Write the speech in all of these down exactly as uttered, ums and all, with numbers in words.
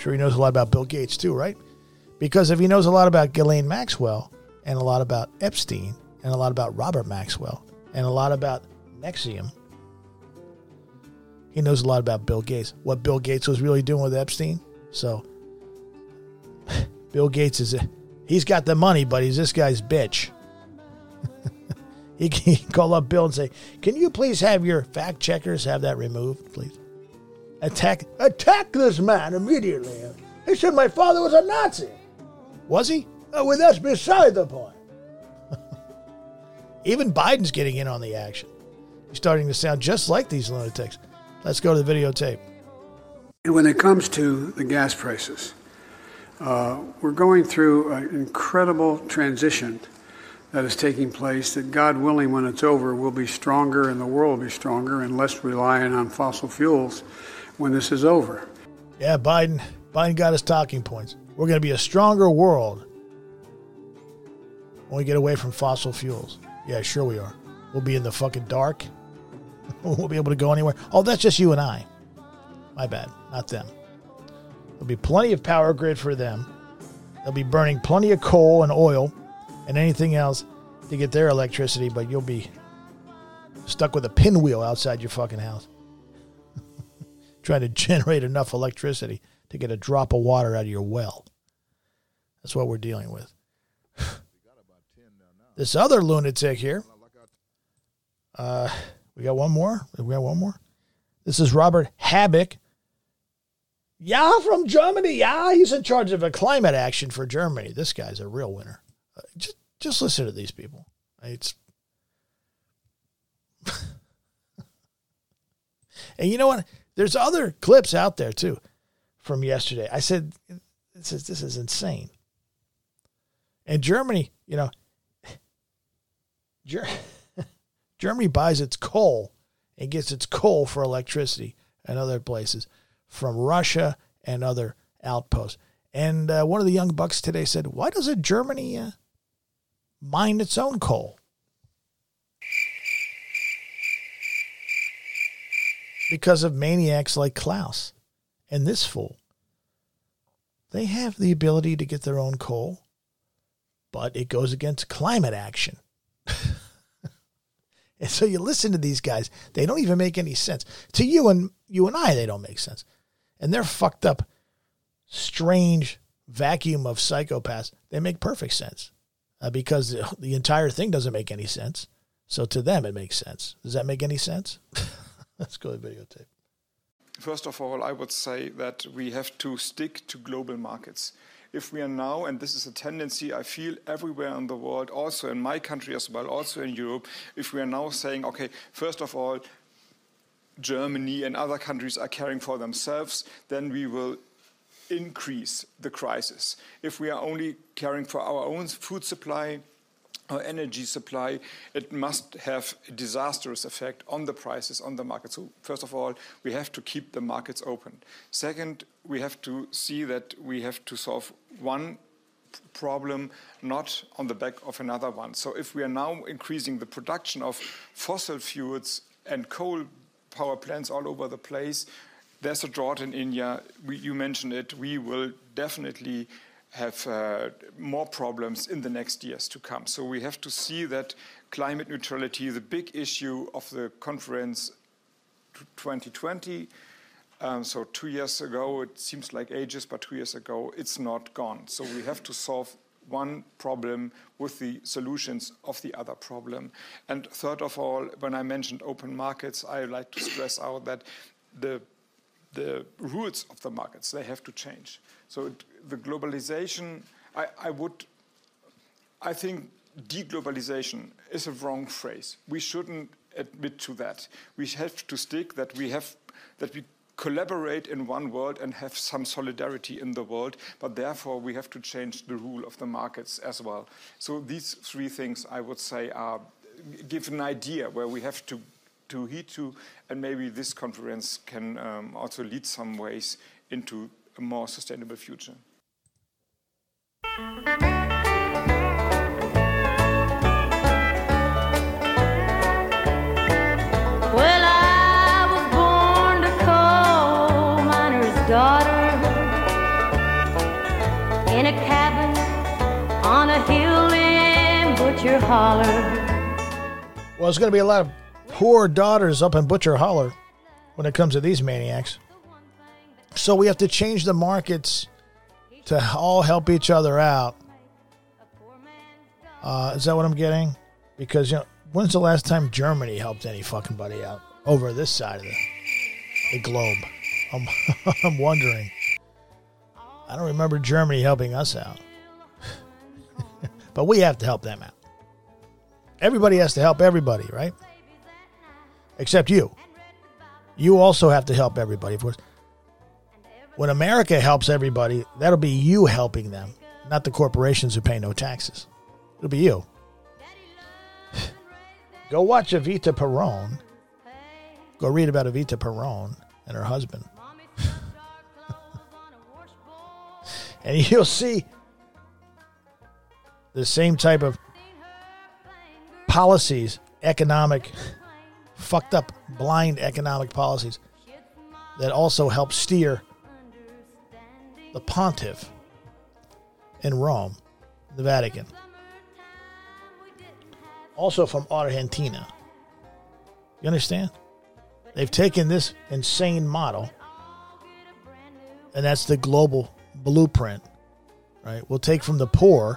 Sure he knows a lot about Bill Gates too, right? Because if he knows a lot about Ghislaine Maxwell and a lot about Epstein and a lot about Robert Maxwell and a lot about Nexium, he knows a lot about Bill Gates. What Bill Gates was really doing with Epstein. So Bill Gates is a, he's got the money, but he's this guy's bitch. He can call up Bill and say, can you please have your fact checkers have that removed, please? Attack attack this man immediately. He said my father was a Nazi. Was he? Oh, well, that's beside the point. Even Biden's getting in on the action. He's starting to sound just like these lunatics. Let's go to the videotape. When it comes to the gas prices, uh, we're going through an incredible transition that is taking place that, God willing, when it's over, will be stronger and the world will be stronger and less reliant on fossil fuels when this is over. Yeah, Biden, Biden got his talking points. We're going to be a stronger world when we get away from fossil fuels. Yeah, sure we are. We'll be in the fucking dark. We won't be able to go anywhere. Oh, that's just you and I. My bad, not them. There'll be plenty of power grid for them. They'll be burning plenty of coal and oil and anything else to get their electricity, but you'll be stuck with a pinwheel outside your fucking house trying to generate enough electricity to get a drop of water out of your well. That's what we're dealing with. This other lunatic here. Uh, we got one more? We got one more? This is Robert Habeck. Yeah, from Germany. Yeah, he's in charge of a climate action for Germany. This guy's a real winner. Uh, just, just listen to these people. It's... And you know what? There's other clips out there, too, from yesterday. I said, this is, this is insane. And Germany, you know, Ger- Germany buys its coal and gets its coal for electricity and other places from Russia and other outposts. And uh, one of the young bucks today said, why doesn't Germany uh, mine its own coal? Because of maniacs like Klaus and this fool. They have the ability to get their own coal, but it goes against climate action. And so you listen to these guys, they don't even make any sense. To you and you and I, they don't make sense. And they're fucked up, strange vacuum of psychopaths. They make perfect sense uh, because the entire thing doesn't make any sense. So to them, it makes sense. Does that make any sense? Let's go to the videotape. First of all, I would say that we have to stick to global markets. If we are now, and this is a tendency I feel everywhere in the world, also in my country as well, also in Europe, if we are now saying, okay, first of all, Germany and other countries are caring for themselves, then we will increase the crisis. If we are only caring for our own food supply, our energy supply, it must have a disastrous effect on the prices, on the market. So first of all, we have to keep the markets open. Second, we have to see that we have to solve one problem, not on the back of another one. So if we are now increasing the production of fossil fuels and coal power plants all over the place, there's a drought in India. We, you mentioned it. We will definitely have uh, more problems in the next years to come. So we have to see that climate neutrality, the big issue of the conference twenty twenty, um, so two years ago, it seems like ages, but two years ago, it's not gone. So we have to solve one problem with the solutions of the other problem. And third of all, when I mentioned open markets, I like to stress out that the the rules of the markets, they have to change. So it, the globalization, I, I would, I think deglobalization is a wrong phrase. We shouldn't admit to that. We have to stick that we have, that we collaborate in one world and have some solidarity in the world, but therefore we have to change the rule of the markets as well. So these three things I would say are, give an idea where we have to to heed to, and maybe this conference can um, also lead some ways into a more sustainable future. Well, I was born a coal miner's daughter. in a cabin on a hill in Butcher Holler. Well, there's going to be a lot of poor daughters up in Butcher Holler when it comes to these maniacs. So we have to change the markets to all help each other out. Uh, is that what I'm getting? Because, you know, when's the last time Germany helped any fucking buddy out over this side of the, the globe? I'm, I'm wondering. I don't remember Germany helping us out. But we have to help them out. Everybody has to help everybody, right? Except you. You also have to help everybody, of course. When America helps everybody, that'll be you helping them, not the corporations who pay no taxes. It'll be you. Go watch Evita Peron. Go read about Evita Peron and her husband. And you'll see the same type of policies, economic, fucked up, blind economic policies that also help steer the pontiff in Rome, the Vatican. Also from Argentina. You understand? They've taken this insane model, and that's the global blueprint, right? We'll take from the poor.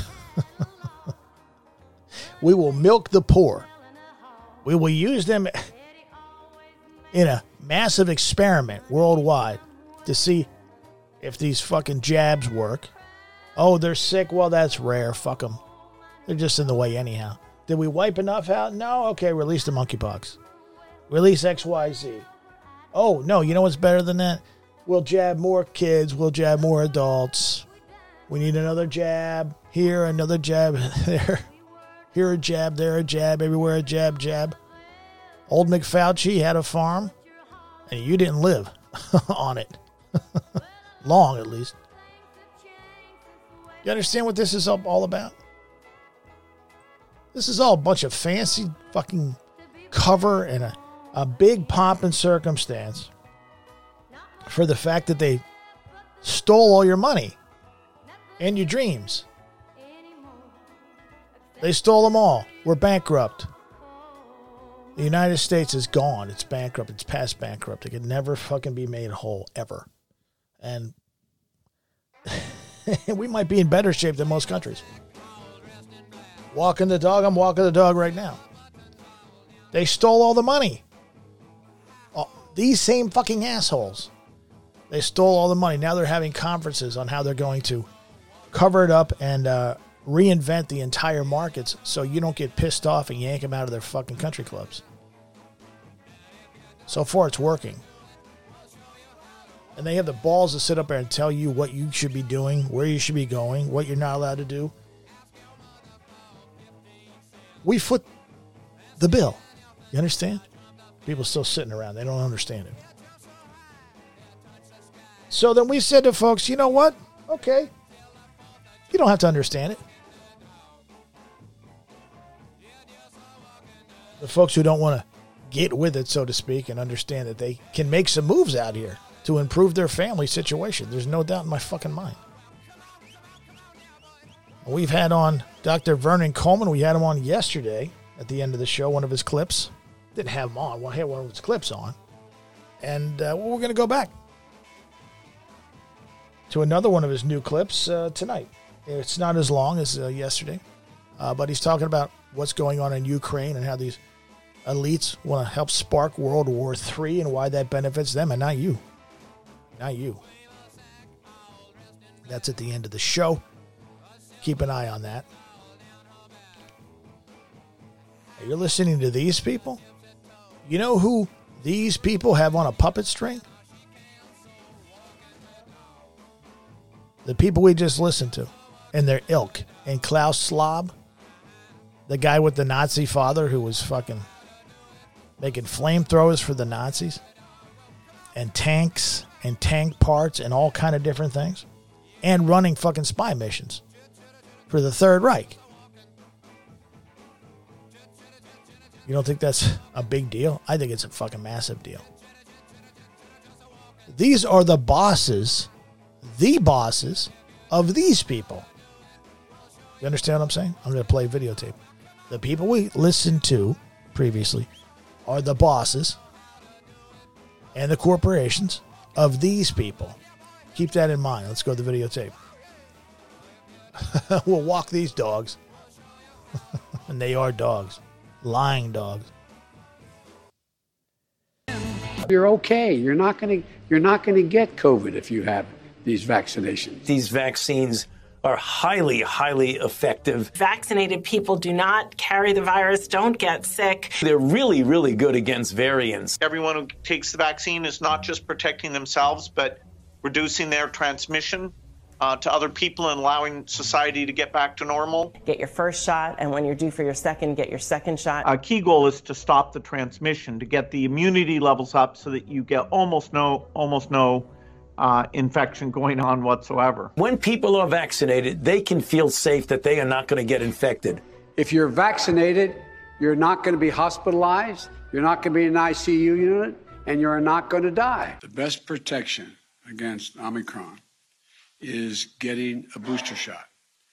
We will milk the poor. We will use them in a massive experiment worldwide to see if these fucking jabs work. Oh, they're sick. Well, that's rare. Fuck them. They're just in the way anyhow. Did we wipe enough out? No? Okay, release the monkeypox. Release X Y Z. Oh, no, you know what's better than that? We'll jab more kids. We'll jab more adults. We need another jab here, another jab there. Here a jab, there a jab, everywhere a jab, jab. Old McFauci had a farm, and you didn't live on it. Long, at least. You understand what this is all about? This is all a bunch of fancy fucking cover and a, a big pomp and circumstance for the fact that they stole all your money and your dreams. They stole them all. We're bankrupt. The United States is gone. It's bankrupt. It's past bankrupt. It could never fucking be made whole, ever. And we might be in better shape than most countries. Walking the dog, I'm walking the dog right now. They stole all the money. Oh, these same fucking assholes. They stole all the money. Now they're having conferences on how they're going to cover it up and uh, reinvent the entire markets so you don't get pissed off and yank them out of their fucking country clubs. So far, it's working. And they have the balls to sit up there and tell you what you should be doing, where you should be going, what you're not allowed to do. We foot the bill. You understand? People still sitting around. They don't understand it. So then we said to folks, you know what? Okay. You don't have to understand it. The folks who don't want to get with it, so to speak, and understand that they can make some moves out here to improve their family situation. There's no doubt in my fucking mind. We've had on Doctor Vernon Coleman. We had him on yesterday at the end of the show, one of his clips. Didn't have him on. Well, I had one of his clips on. And uh, well, we're going to go back to another one of his new clips uh, tonight. It's not as long as uh, yesterday, uh, but he's talking about what's going on in Ukraine and how these elites want to help spark World War Three and why that benefits them and not you. Not you. That's at the end of the show. Keep an eye on that. You're listening to these people? You know who these people have on a puppet string? The people we just listened to and their ilk. And Klaus Schwab, the guy with the Nazi father who was fucking making flamethrowers for the Nazis and tanks and tank parts and all kind of different things and running fucking spy missions for the Third Reich. You don't think that's a big deal? I think it's a fucking massive deal. These are the bosses, the bosses of these people. You understand what I'm saying? I'm going to play videotape. The people we listened to previously are the bosses and the corporations of these people. Keep that in mind. Let's go to the videotape. We'll walk these dogs. And they are dogs. Lying dogs. You're okay. You're not going to you're not going to get COVID if you have these vaccinations. These vaccines are highly, highly effective. Vaccinated people do not carry the virus, don't get sick. They're really, really good against variants. Everyone who takes the vaccine is not just protecting themselves, but reducing their transmission uh, to other people and allowing society to get back to normal. Get your first shot, and when you're due for your second, get your second shot. A key goal is to stop the transmission, to get the immunity levels up so that you get almost no, almost no Uh, infection going on whatsoever. When people are vaccinated, they can feel safe that they are not going to get infected. If you're vaccinated, you're not going to be hospitalized, you're not going to be in an I C U unit, and you're not going to die. The best protection against Omicron is getting a booster shot.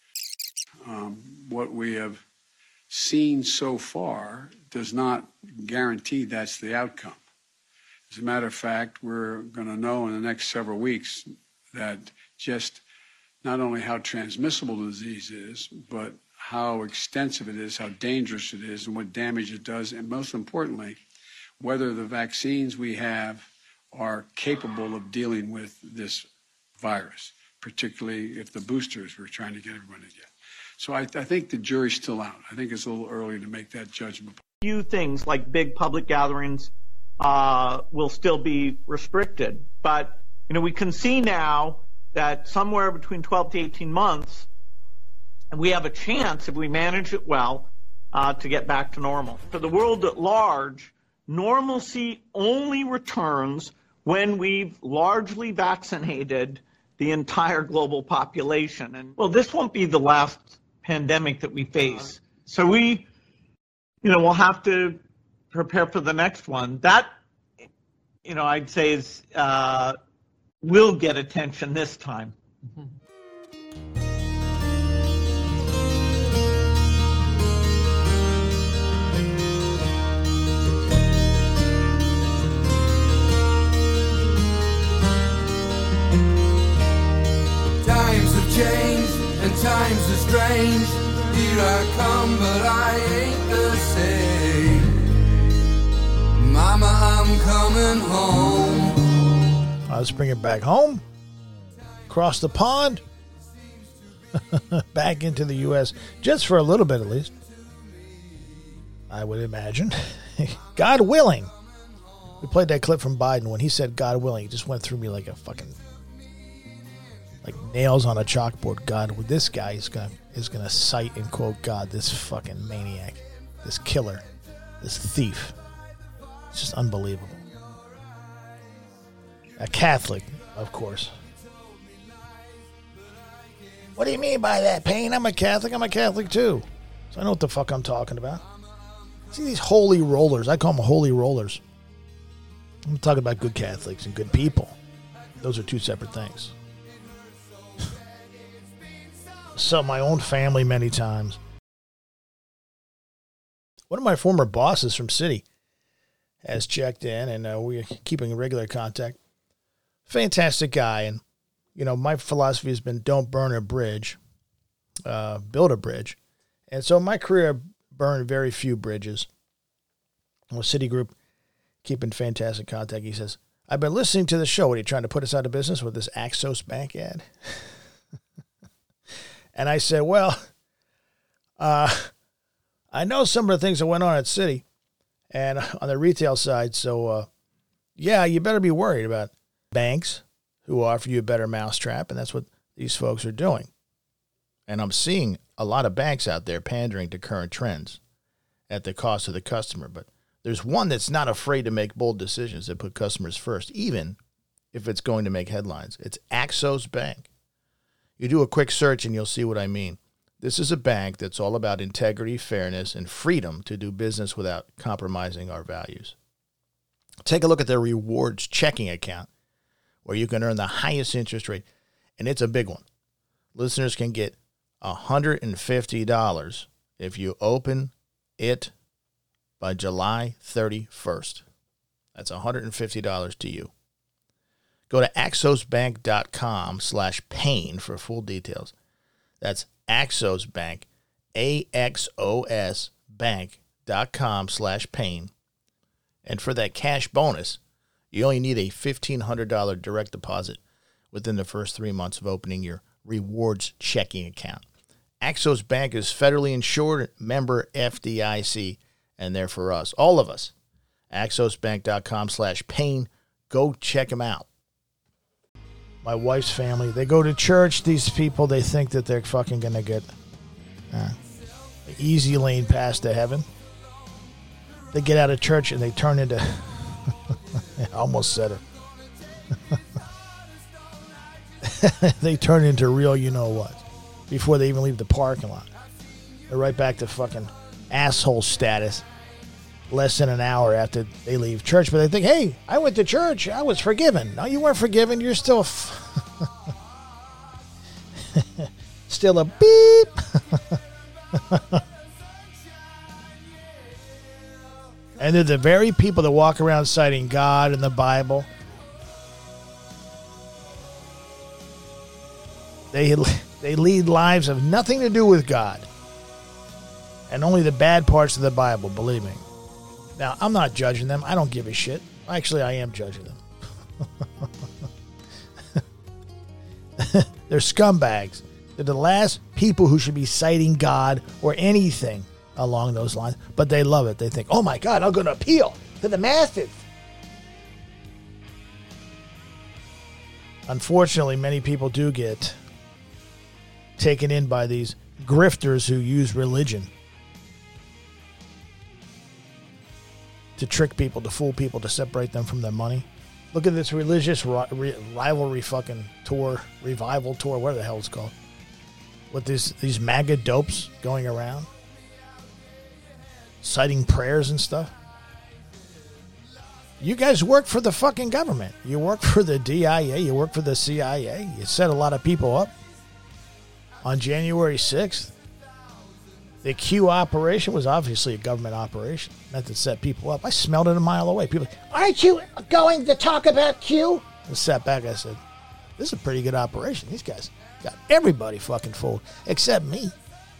Um, what we have seen so far does not guarantee that's the outcome. As a matter of fact, we're going to know in the next several weeks that just not only how transmissible the disease is, but how extensive it is, how dangerous it is, and what damage it does, and most importantly, whether the vaccines we have are capable of dealing with this virus, particularly if the boosters we're trying to get everyone to get. So I, I think the jury's still out. I think it's a little early to make that judgment. Few things like big public gatherings Uh, will still be restricted. But, you know, we can see now that somewhere between twelve to eighteen months, we have a chance, if we manage it well, uh, to get back to normal. For the world at large, normalcy only returns when we've largely vaccinated the entire global population. And, well, this won't be the last pandemic that we face. So we, you know, we'll have to prepare for the next one. That, you know, I'd say is uh, will get attention this time. Mm-hmm. Times have changed and times are strange. Here I come, but I ain't the same. Mama, I'm coming home. Let's bring it back home. Across the pond. Back into the U S Just for a little bit, at least. I would imagine. God willing. We played that clip from Biden when he said God willing. It just went through me like a fucking... like nails on a chalkboard. God, this guy is gonna is gonna cite and quote God, this fucking maniac, this killer, this thief. It's just unbelievable. A Catholic, of course. What do you mean by that, Payne? I'm a Catholic. I'm a Catholic too, so I know what the fuck I'm talking about. See these holy rollers? I call them holy rollers. I'm talking about good Catholics and good people. Those are two separate things. So my own family many times. One of my former bosses from City has checked in, and uh, we're keeping regular contact. Fantastic guy, and you know my philosophy has been don't burn a bridge, uh, build a bridge, and so my career I burned very few bridges. With Citigroup, keeping fantastic contact. He says, "I've been listening to the show. What, are you trying to put us out of business with this Axos Bank ad?" And I said, well, uh, I know some of the things that went on at Citi and on the retail side. So, uh, yeah, you better be worried about banks who offer you a better mousetrap. And that's what these folks are doing. And I'm seeing a lot of banks out there pandering to current trends at the cost of the customer. But there's one that's not afraid to make bold decisions that put customers first, even if it's going to make headlines. It's Axos Bank. You do a quick search and you'll see what I mean. This is a bank that's all about integrity, fairness, and freedom to do business without compromising our values. Take a look at their rewards checking account, where you can earn the highest interest rate, and it's a big one. listeners can get one hundred fifty dollars if you open it by July thirty-first. That's one hundred fifty dollars to you. Go to axosbank.com slash pain for full details. That's Axos Bank, A X O S bank.com slash pain. And for that cash bonus, you only need a fifteen hundred dollars direct deposit within the first three months of opening your rewards checking account. Axos Bank is federally insured, member F D I C, and they're for us, all of us. axosbank.com slash pain. Go check them out. My wife's family, they go to church. These people, they think that they're fucking going to get uh, the easy lane pass to heaven. They get out of church and they turn into... I almost said it. They turn into real you-know-what before they even leave the parking lot. They're right back to fucking asshole status less than an hour after they leave church. But they think, hey, I went to church. I was forgiven. No, you weren't forgiven. You're still a... F- still a beep. And they're the very people that walk around citing God and the Bible. They, they lead lives of nothing to do with God. And only the bad parts of the Bible, believe me. Now, I'm not judging them. I don't give a shit. Actually, I am judging them. They're scumbags. They're the last people who should be citing God or anything along those lines. But they love it. They think, oh my God, I'm going to appeal to the masses. Unfortunately, many people do get taken in by these grifters who use religion to trick people, to fool people, to separate them from their money. Look at this religious ri- rivalry fucking tour, revival tour, whatever the hell it's called. With these, these MAGA dopes going around, citing prayers and stuff. You guys work for the fucking government. You work for the D I A. You work for the C I A. You set a lot of people up. On January sixth, the Q operation was obviously a government operation meant to set people up. I smelled it a mile away. People, aren't you going to talk about Q? I sat back. I said, this is a pretty good operation. These guys got everybody fucking fooled except me.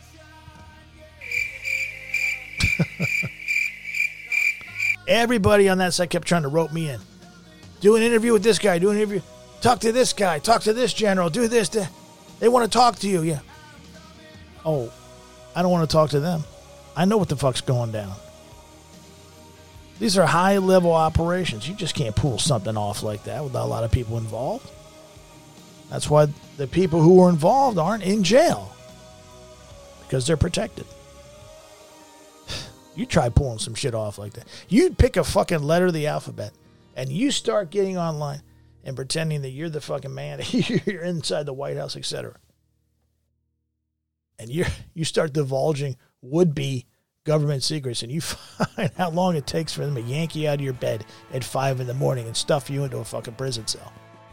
Everybody on that side kept trying to rope me in. Do an interview with this guy. Do an interview. Talk to this guy. Talk to this general. Do this. Do. They want to talk to you. Yeah. Oh, I don't want to talk to them. I know what the fuck's going down. These are high-level operations. You just can't pull something off like that without a lot of people involved. That's why the people who were involved aren't in jail. Because they're protected. You try pulling some shit off like that. You pick a fucking letter of the alphabet and you start getting online and pretending that you're the fucking man. You're inside the White House, et cetera. And you you start divulging would-be government secrets, and you find how long it takes for them to yank you out of your bed at five in the morning and stuff you into a fucking prison cell.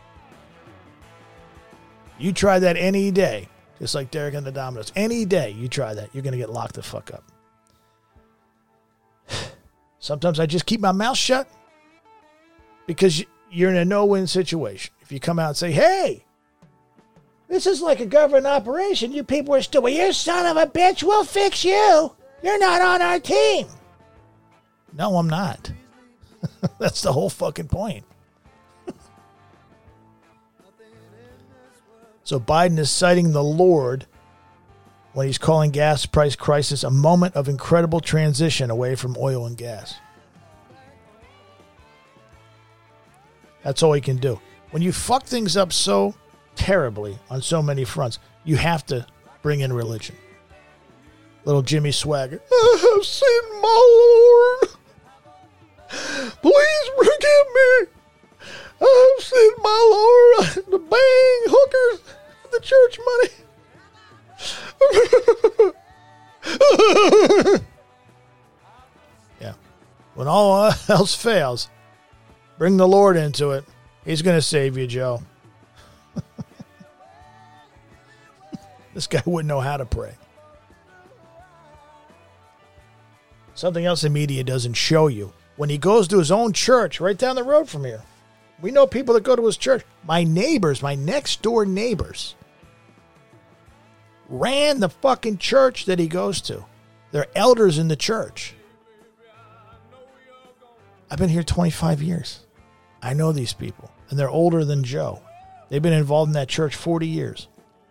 You try that any day, just like Derek and the Dominoes. Any day you try that, you're going to get locked the fuck up. Sometimes I just keep my mouth shut because you're in a no-win situation. If you come out and say, hey, this is like a government operation. You people are still, well, you son of a bitch, we'll fix you. You're not on our team. No, I'm not. That's the whole fucking point. So Biden is citing the Lord when he's calling gas price crisis a moment of incredible transition away from oil and gas. That's all he can do. When you fuck things up so terribly on so many fronts, you have to bring in religion. Little Jimmy Swagger. I have sinned, my Lord. Please forgive me. I have sinned, my Lord. The bang hookers, the church money. Yeah. When all else fails, bring the Lord into it. He's going to save you, Joe. This guy wouldn't know how to pray. Something else the media doesn't show you. When he goes to his own church right down the road from here, we know people that go to his church. My neighbors, my next door neighbors, ran the fucking church that he goes to. They're elders in the church. I've been here twenty-five years. I know these people, and they're older than Joe. They've been involved in that church forty years.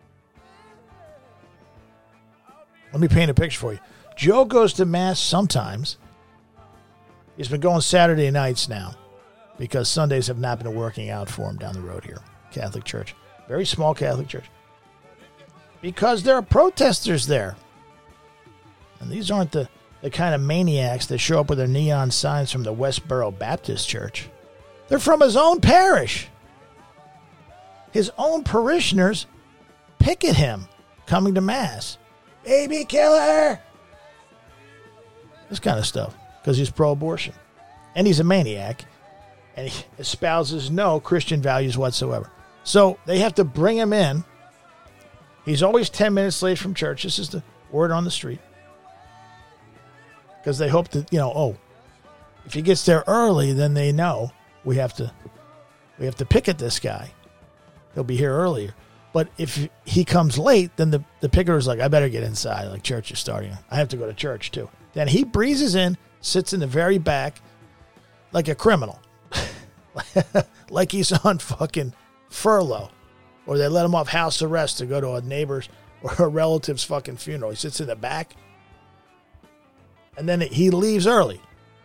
Let me paint a picture for you. Joe goes to Mass sometimes. He's been going Saturday nights now because Sundays have not been working out for him down the road here. Catholic church. Very small Catholic church. Because there are protesters there. And these aren't the, the kind of maniacs that show up with their neon signs from the Westboro Baptist Church. They're from his own parish. His own parishioners picket him coming to Mass. Baby killer! This kind of stuff. Because he's pro-abortion. And he's a maniac. And he espouses no Christian values whatsoever. So they have to bring him in. He's always ten minutes late from church. This is the word on the street. Because they hope that, you know, oh, if he gets there early, then they know we have to we have to picket this guy. He'll be here earlier. But if he comes late, then the, the picketer's like, I better get inside. Like, church is starting. I have to go to church, too. Then he breezes in, sits in the very back like a criminal. Like he's on fucking furlough. Or they let him off house arrest to go to a neighbor's or a relative's fucking funeral. He sits in the back. And then he leaves early.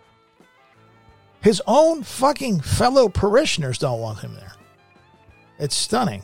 His own fucking fellow parishioners don't want him there. It's stunning.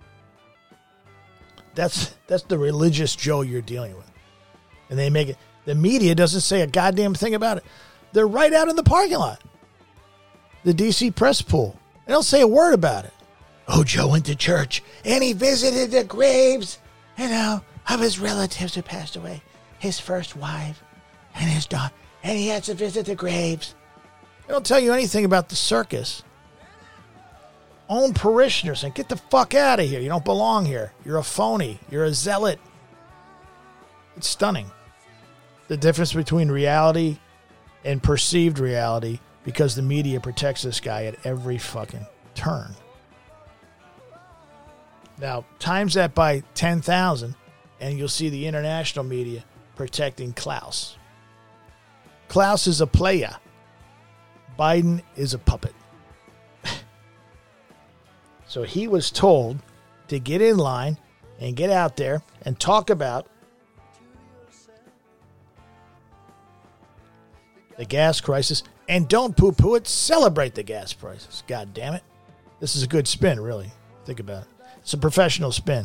That's that's the religious Joe you're dealing with. And they make it, the media doesn't say a goddamn thing about it. They're right out in the parking lot. The D C press pool. They don't say a word about it. Oh, Joe went to church and he visited the graves, you know, of his relatives who passed away. His first wife and his daughter. And he had to visit the graves. They don't tell you anything about the circus. Own parishioners and get the fuck out of here. You don't belong here. You're a phony. You're a zealot. It's stunning. The difference between reality and perceived reality because the media protects this guy at every fucking turn. Now, times that by ten thousand and you'll see the international media protecting Klaus. Klaus is a player. Biden is a puppet. So he was told to get in line and get out there and talk about the gas crisis. And don't poo-poo it, celebrate the gas prices. God damn it. This is a good spin, really. Think about it. It's a professional spin.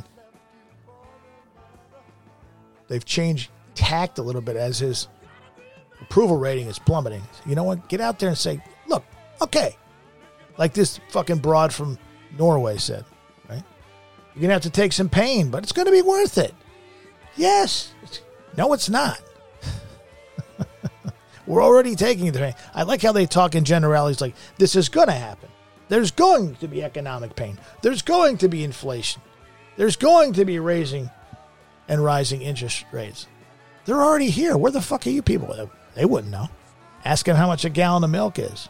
They've changed tact a little bit as his approval rating is plummeting. You know what? Get out there and say, look, okay. Like this fucking broad from Norway said, right? You're going to have to take some pain, but it's going to be worth it. Yes. No, it's not. We're already taking the pain. I like how they talk in generalities like, this is going to happen. There's going to be economic pain. There's going to be inflation. There's going to be raising and rising interest rates. They're already here. Where the fuck are you people? They wouldn't know. Ask them how much a gallon of milk is.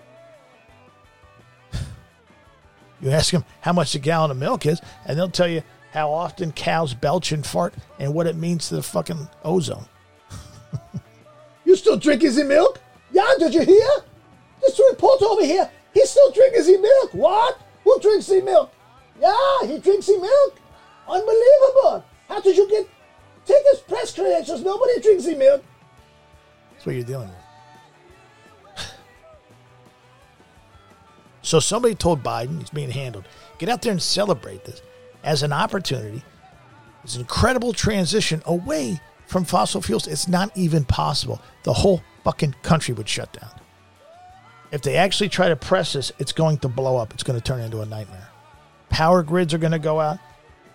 You ask them how much a gallon of milk is, and they'll tell you how often cows belch and fart and what it means to the fucking ozone. You still drinking the milk? Yeah, did you hear? This report over here, he's still drinking the milk. What? Who drinks the milk? Yeah, he drinks the milk. Unbelievable. How did you get... Take his press credentials. Nobody drinks the milk. That's what you're dealing with. So somebody told Biden, he's being handled, get out there and celebrate this as an opportunity. It's an incredible transition away from fossil fuels. It's not even possible. The whole fucking country would shut down. If they actually try to press this, it's going to blow up. It's going to turn into a nightmare. Power grids are going to go out.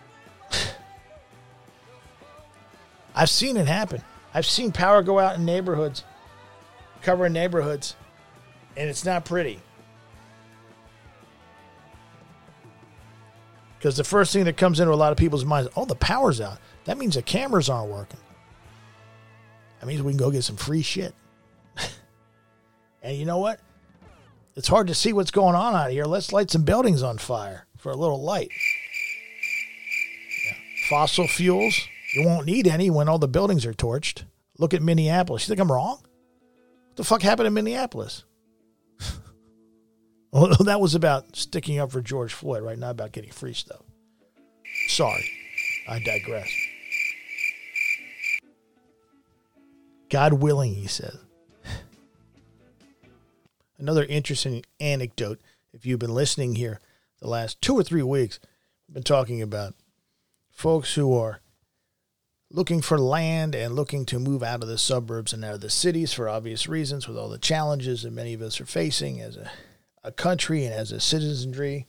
I've seen it happen. I've seen power go out in neighborhoods, covering neighborhoods, and it's not pretty. Because the first thing that comes into a lot of people's minds, oh, the power's out. That means the cameras aren't working. That means we can go get some free shit. And you know what? It's hard to see what's going on out here. Let's light some buildings on fire for a little light. Yeah. Fossil fuels, you won't need any when all the buildings are torched. Look at Minneapolis. You think I'm wrong? What the fuck happened in Minneapolis? Well, that was about sticking up for George Floyd, right? Not about getting free stuff. Sorry. I digress. God willing, he says. Another interesting anecdote. If you've been listening here the last two or three weeks, I've been talking about folks who are looking for land and looking to move out of the suburbs and out of the cities for obvious reasons, with all the challenges that many of us are facing as a a country and as a citizenry.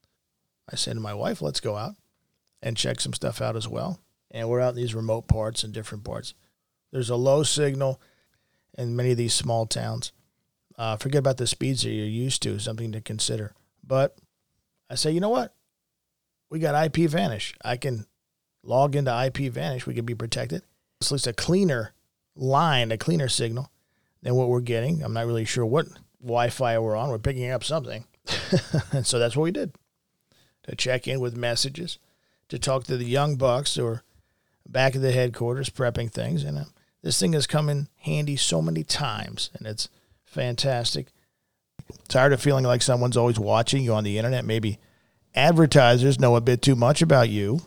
I said to my wife, let's go out and check some stuff out as well. And we're out in these remote parts and different parts. There's a low signal in many of these small towns. Uh, forget about the speeds that you're used to, something to consider. But I say, you know what? We got I P Vanish. I can log into I P Vanish. We can be protected. It's at least a cleaner line, a cleaner signal than what we're getting. I'm not really sure what Wi-Fi we're on. We're picking up something. And so that's what we did. To check in with messages, to talk to the young bucks who are back at the headquarters prepping things. And uh, this thing has come in handy so many times, and it's fantastic. Tired of feeling like someone's always watching you on the internet. Maybe advertisers know a bit too much about you,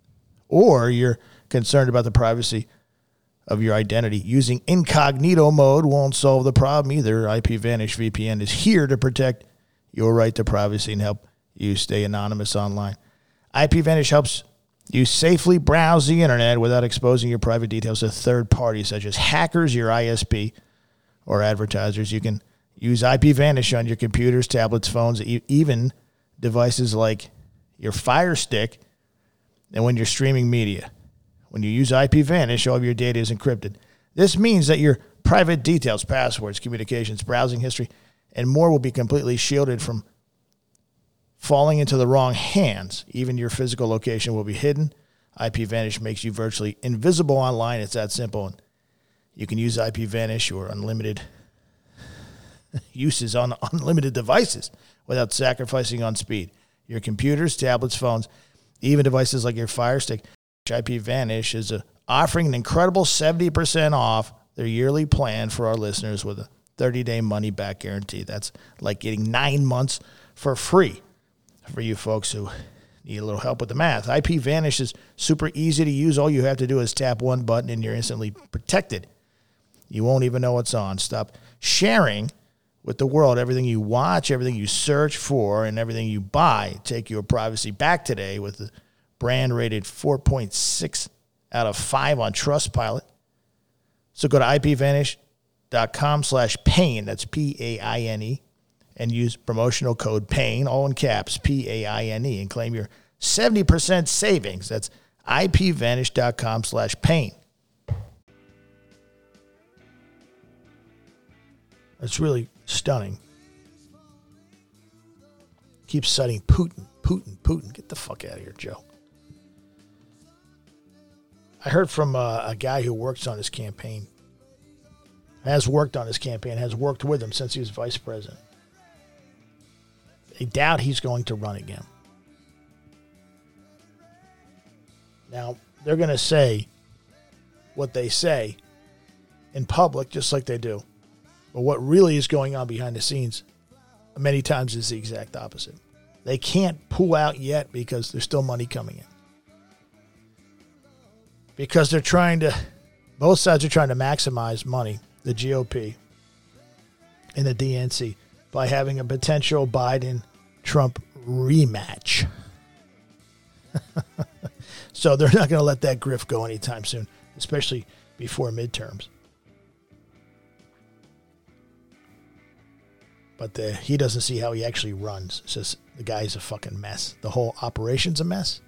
or you're concerned about the privacy of your identity. Using incognito mode won't solve the problem either. I P Vanish V P N is here to protect your right to privacy and help you stay anonymous online. I P Vanish helps you safely browse the internet without exposing your private details to third parties such as hackers, your I S P, or advertisers. You can use I P Vanish on your computers, tablets, phones, even devices like your Fire Stick, and when you're streaming media. When you use I P Vanish, all of your data is encrypted. This means that your private details, passwords, communications, browsing history, and more will be completely shielded from falling into the wrong hands. Even your physical location will be hidden. I P Vanish makes you virtually invisible online. It's that simple. And you can use I P Vanish or unlimited uses on unlimited devices without sacrificing on speed. Your computers, tablets, phones, even devices like your Fire Stick. I P Vanish is a, offering an incredible seventy percent off their yearly plan for our listeners with a thirty-day money-back guarantee. That's like getting nine months for free for you folks who need a little help with the math. I P Vanish is super easy to use. All you have to do is tap one button and you're instantly protected. You won't even know it's on. Stop sharing with the world everything you watch, everything you search for, and everything you buy. Take your privacy back today with the brand rated four point six out of five on Trustpilot. So go to I P vanish dot com slash pain. That's P A I N E. And use promotional code PAIN, all in caps, P A I N E, and claim your seventy percent savings. That's I P vanish dot com slash pain. It's really stunning. Keep citing Putin, Putin, Putin. Get the fuck out of here, Joe. I heard from uh, a guy who works on his campaign, has worked on his campaign, has worked with him since he was vice president. They doubt he's going to run again. Now, they're going to say what they say in public, just like they do. But what really is going on behind the scenes many times is the exact opposite. They can't pull out yet because there's still money coming in. Because they're trying to, both sides are trying to maximize money, the G O P and the D N C, by having a potential Biden-Trump rematch. So they're not going to let that grift go anytime soon, especially before midterms. But the, he doesn't see how he actually runs. It's just the guy's a fucking mess. The whole operation's a mess.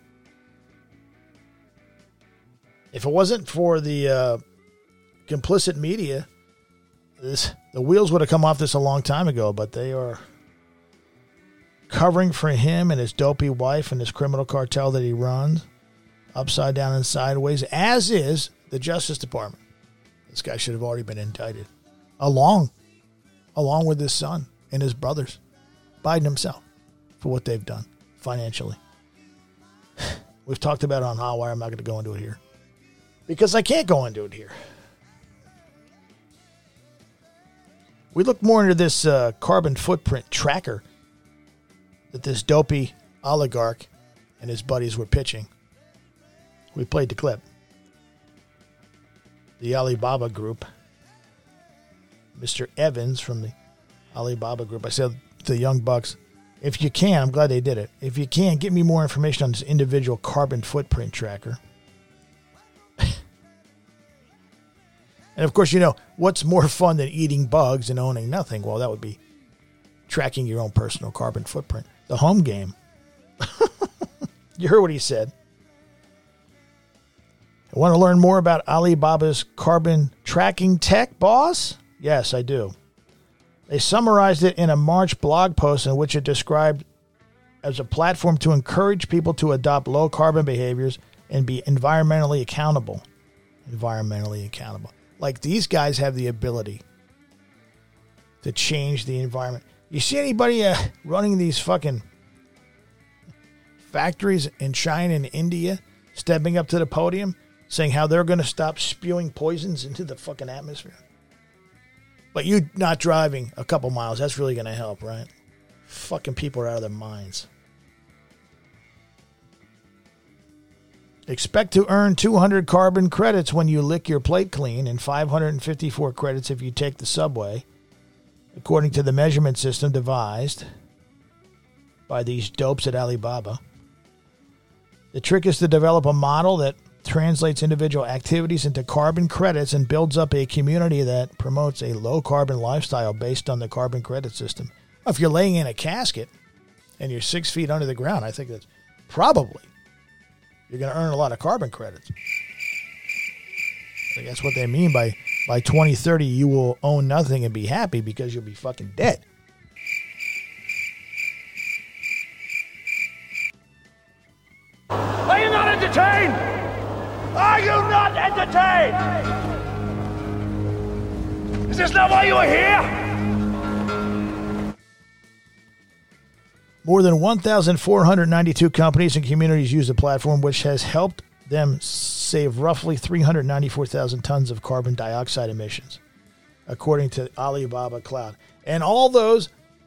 If it wasn't for the uh, complicit media, this the wheels would have come off this a long time ago, but they are covering for him and his dopey wife and his criminal cartel that he runs, upside down and sideways, as is the Justice Department. This guy should have already been indicted, along, along with his son and his brothers, Biden himself, for what they've done financially. We've talked about it on Hotwire. I'm not going to go into it here because I can't go into it here. We look more into this uh, carbon footprint tracker that this dopey oligarch and his buddies were pitching. We played the clip. The Alibaba Group, Mister Evans from the Alibaba Group. I said to the Young Bucks, if you can, I'm glad they did it. If you can, get me more information on this individual carbon footprint tracker. And, of course, you know, what's more fun than eating bugs and owning nothing? Well, that would be tracking your own personal carbon footprint. The home game. You heard what he said. I want to learn more about Alibaba's carbon tracking tech, boss? Yes, I do. They summarized it in a March blog post in which it described as a platform to encourage people to adopt low-carbon behaviors and be environmentally accountable. Environmentally accountable. Like, these guys have the ability to change the environment. You see anybody uh, running these fucking factories in China and India stepping up to the podium saying how they're going to stop spewing poisons into the fucking atmosphere? But you not driving a couple miles, that's really going to help, right? Fucking people are out of their minds. Expect to earn two hundred carbon credits when you lick your plate clean and five hundred fifty-four credits if you take the subway, according to the measurement system devised by these dopes at Alibaba. The trick is to develop a model that translates individual activities into carbon credits and builds up a community that promotes a low-carbon lifestyle based on the carbon credit system. If you're laying in a casket and you're six feet under the ground, I think that's probably you're going to earn a lot of carbon credits. I think that's what they mean by by twenty thirty, you will own nothing and be happy because you'll be fucking dead. Are you not entertained? Are you not entertained? Is this not why you are here? More than one thousand four hundred ninety-two companies and communities use the platform, which has helped them save roughly three hundred ninety-four thousand tons of carbon dioxide emissions, according to Alibaba Cloud. And all those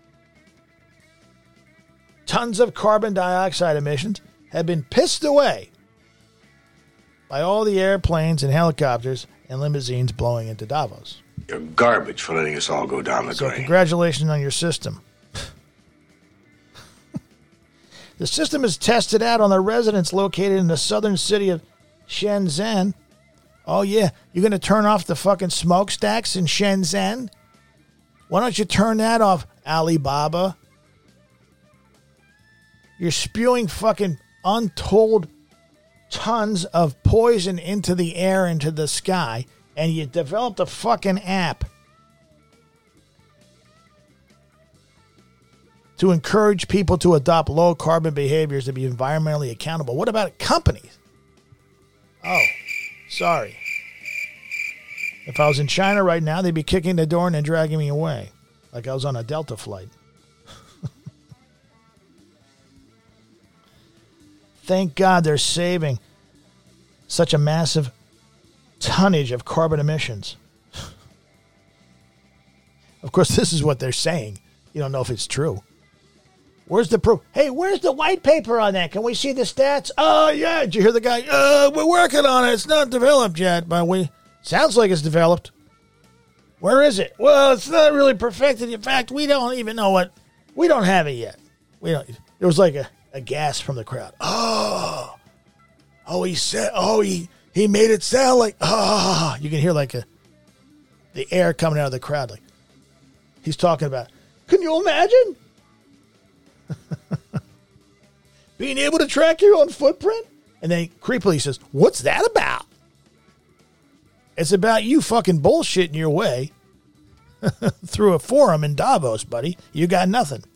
tons of carbon dioxide emissions have been pissed away by all the airplanes and helicopters and limousines blowing into Davos. You're garbage for letting us all go down the So drain. congratulations on your system. The system is tested out on the residents located in the southern city of Shenzhen. Oh, yeah. You're going to turn off the fucking smokestacks in Shenzhen? Why don't you turn that off, Alibaba? You're spewing fucking untold tons of poison into the air, into the sky, and you developed a fucking app to encourage people to adopt low-carbon behaviors to be environmentally accountable. What about companies? Oh, sorry. If I was in China right now, they'd be kicking the door and then dragging me away, like I was on a Delta flight. Thank God they're saving such a massive tonnage of carbon emissions. Of course, this is what they're saying. You don't know if it's true. Where's the proof? Hey, where's the white paper on that? Can we see the stats? Oh, yeah. Did you hear the guy? Uh, we're working on it. It's not developed yet, but we sounds like it's developed. Where is it? Well, it's not really perfected. In fact, we don't even know what. We don't have it yet. We don't. There was like a, a gasp from the crowd. Oh, oh, he said. Oh, he he made it sound like. Oh, you can hear like a the air coming out of the crowd. Like he's talking about. Can you imagine? Being able to track your own footprint? And then creepily he says, what's that about? It's about you fucking bullshitting your way through a forum in Davos, buddy. You got nothing.